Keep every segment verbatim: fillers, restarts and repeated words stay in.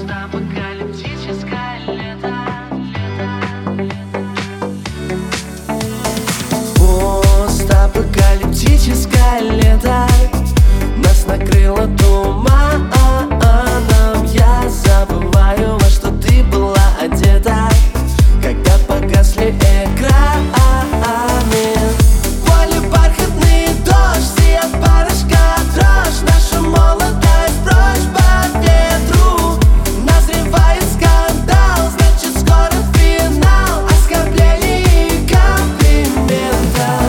Постапокалиптическое лето, Постапокалиптическое лето нас накрыло туманом. Я забываю, во что ты была одета, когда погасли экраны. Поле бархатный дождь, свет порошка, дрожь, наша молодость прочь по ветру. Назревает скандал, значит скоро финал оскорблений и комплиментов.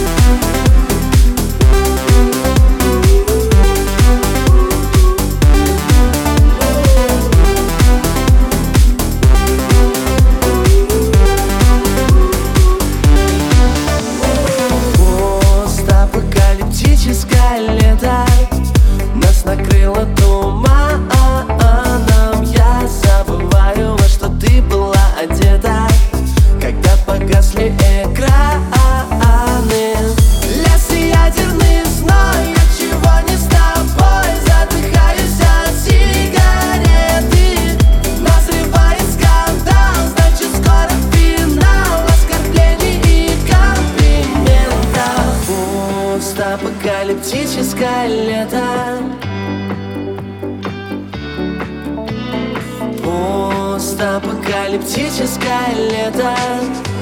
Постапокалиптическое лето нас накрыло туманом. Я забываю, во что ты была одета, когда погасли экраны. Лес и ядерный зной, я чего не с тобой, задыхаюсь от сигареты. Назревает скандал, значит скоро финал оскорблений и комплиментов. Постапокалиптическое лето, постапокалиптическое лето.